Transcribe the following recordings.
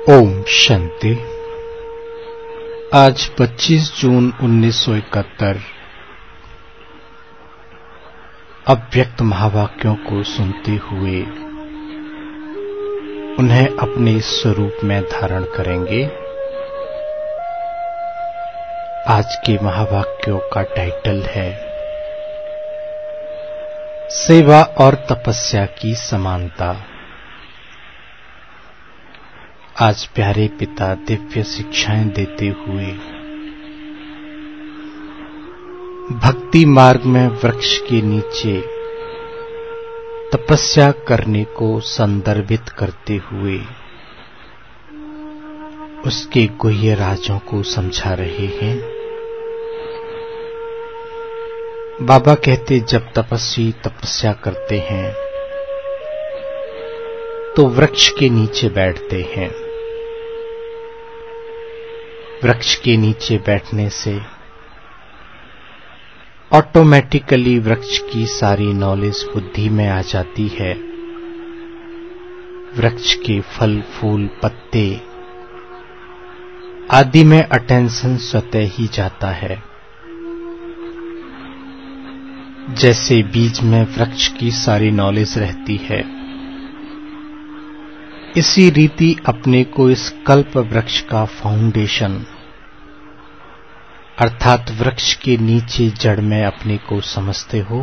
ओम शांति। आज 25 जून 1971 अव्यक्त महावाक्यों को सुनते हुए उन्हें अपने स्वरूप में धारण करेंगे। आज के महावाक्यों का टाइटल है सेवा और तपस्या की समानता। आज प्यारे पिता दिव्य शिक्षाएं देते हुए भक्ति मार्ग में वृक्ष के नीचे तपस्या करने को संदर्भित करते हुए उसके गुह्य राजों को समझा रहे हैं। बाबा कहते, जब तपस्वी तपस्या करते हैं तो वृक्ष के नीचे बैठते हैं। वृक्ष के नीचे बैठने से ऑटोमेटिकली वृक्ष की सारी नॉलेज बुद्धि में आ जाती है। वृक्ष के फल, फूल, पत्ते आदि में अटेंशन स्वतः ही जाता है। जैसे बीज में वृक्ष की सारी नॉलेज रहती है, इसी रीति अपने को इस कल्प वृक्ष का फाउंडेशन अर्थात वृक्ष के नीचे जड़ में अपने को समझते हो।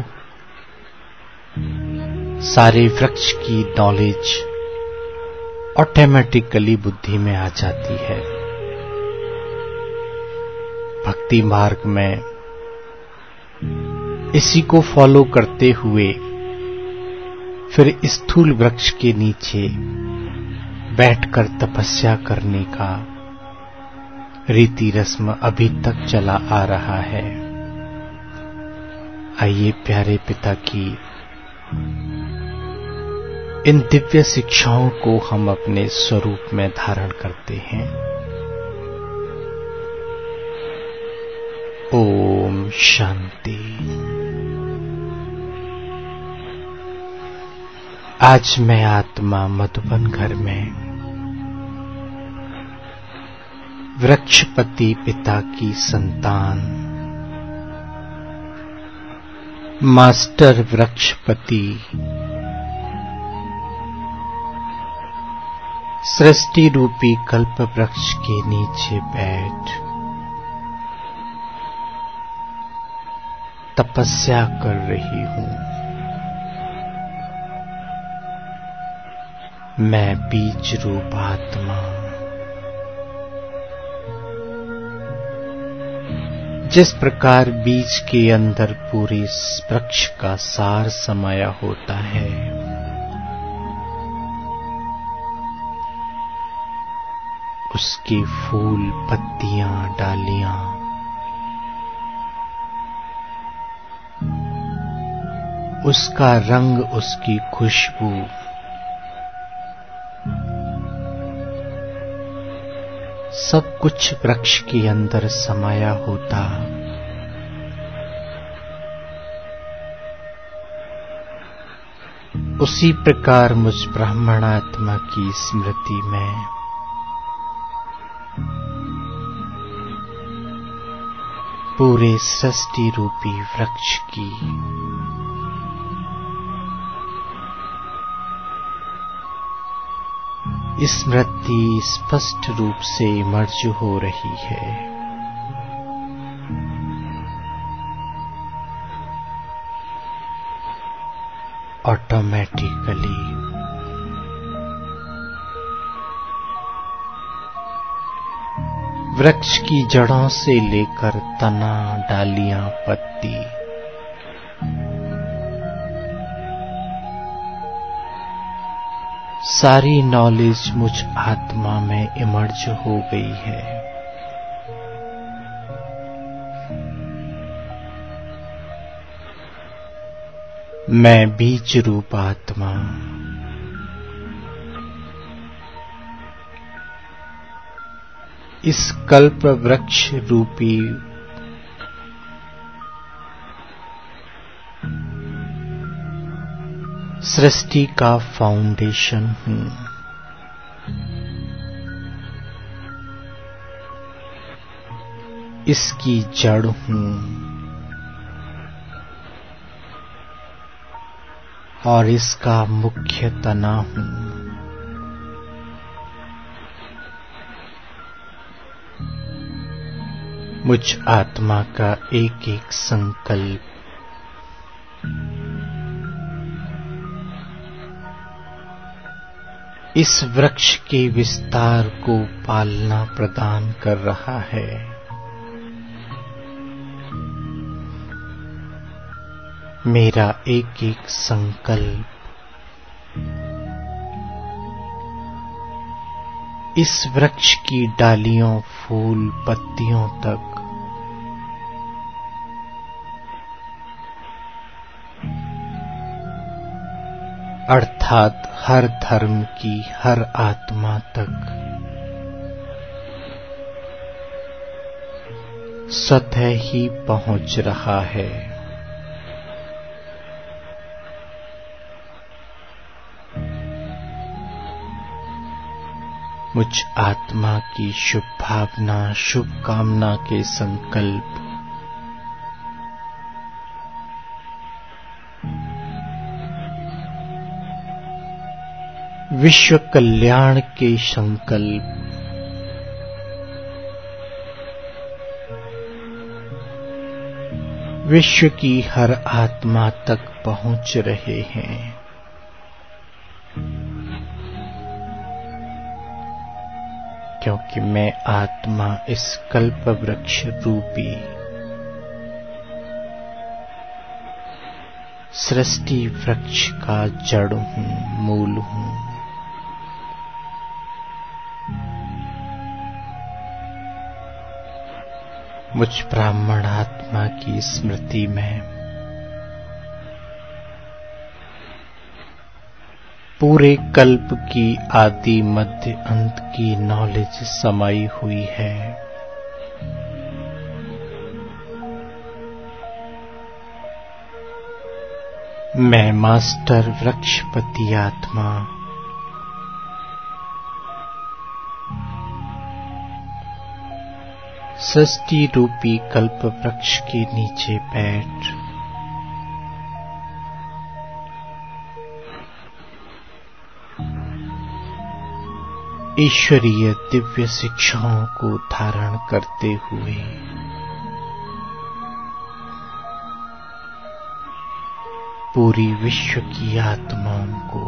सारे वृक्ष की नॉलेज ऑटोमेटिकली बुद्धि में आ जाती है। भक्ति मार्ग में इसी को फॉलो करते हुए फिर स्थूल वृक्ष के नीचे बैठकर तपस्या करने का रीति रस्म अभी तक चला आ रहा है। आइए प्यारे पिता की इन दिव्य शिक्षाओं को हम अपने स्वरूप में धारण करते हैं। ओम शांति। आज मैं आत्मा मधुबन घर में वृक्षपति पिता की संतान मास्टर वृक्षपति सृष्टि रूपी कल्प वृक्ष के नीचे बैठ तपस्या कर रही हूं। मैं बीज रूप आत्मा जिस प्रकार बीज के अंदर पूरे वृक्ष का सार समाया होता है, उसके फूल, पत्तियां, डालियां उसका रंग, उसकी खुशबू सब कुछ वृक्ष के अंदर समाया होता उसी प्रकार मुझ ब्राह्मण आत्मा की स्मृति में पूरे सृष्टि रूपी वृक्ष की स्मृति स्पष्ट रूप से इमर्ज हो रही है। ऑटोमेटिकली वृक्ष की जड़ों से लेकर तना, डालियां, पत्ती सारी नॉलेज मुझ आत्मा में इमर्ज हो गई है। मैं बीज रूप आत्मा इस कल्प वृक्ष रूपी सृष्टि का फाउंडेशन हूं। इसकी जड़ हूं और इसका मुख्य तना हूं। मुझ आत्मा का एक एक संकल्प इस वृक्ष के विस्तार को पालना प्रदान कर रहा है। मेरा एक एक संकल्प इस वृक्ष की डालियों, फूल, पत्तियों तक अर्थात हर धर्म की हर आत्मा तक स्वतः ही पहुंच रहा है। मुझ आत्मा की शुभ भावना, शुभकामना के संकल्प विश्व कल्याण के संकल्प विश्व की हर आत्मा तक पहुंच रहे हैं। क्योंकि मैं आत्मा इस कल्प वृक्ष रूपी सृष्टि वृक्ष का जड़ हूं, मूल हूं। मुझ ब्राह्मण आत्मा की स्मृति में पूरे कल्प की आदि मध्य अंत की नॉलेज समाई हुई है। मैं मास्टर वृक्षपति आत्मा सृष्टि रूपी कल्प वृक्ष के नीचे बैठ ईश्वरीय दिव्य शिक्षाओं को धारण करते हुए पूरी विश्व की आत्माओं को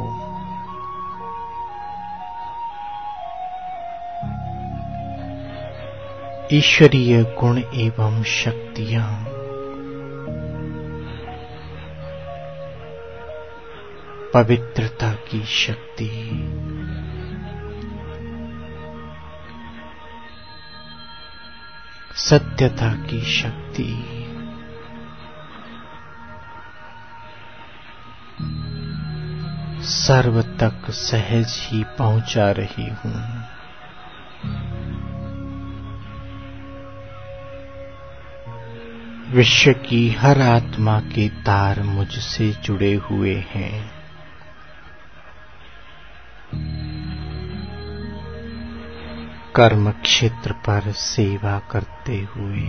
ईश्वरीय गुण एवं शक्तियां पवित्रता की शक्ति, सत्यता की शक्ति, सर्व तक सहज ही पहुंचा रही हूं। विश्व की हर आत्मा के तार मुझसे जुड़े हुए हैं। कर्म क्षेत्र पर सेवा करते हुए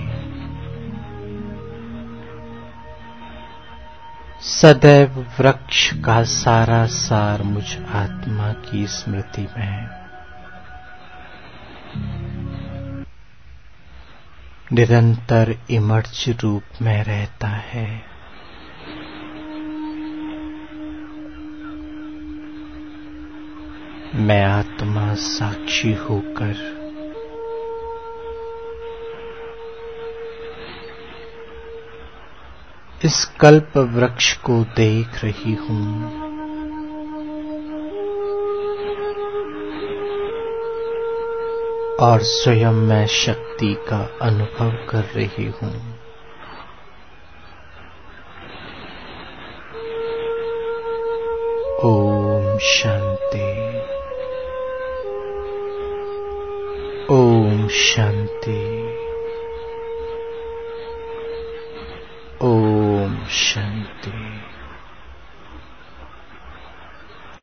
सदैव वृक्ष का सारा सार मुझ आत्मा की स्मृति में निरंतर इमर्ज रूप में रहता है। मैं आत्मा साक्षी होकर इस कल्प वृक्ष को देख रही हूं। और स्वयं मैं शक्ति का अनुभव कर रही हूं।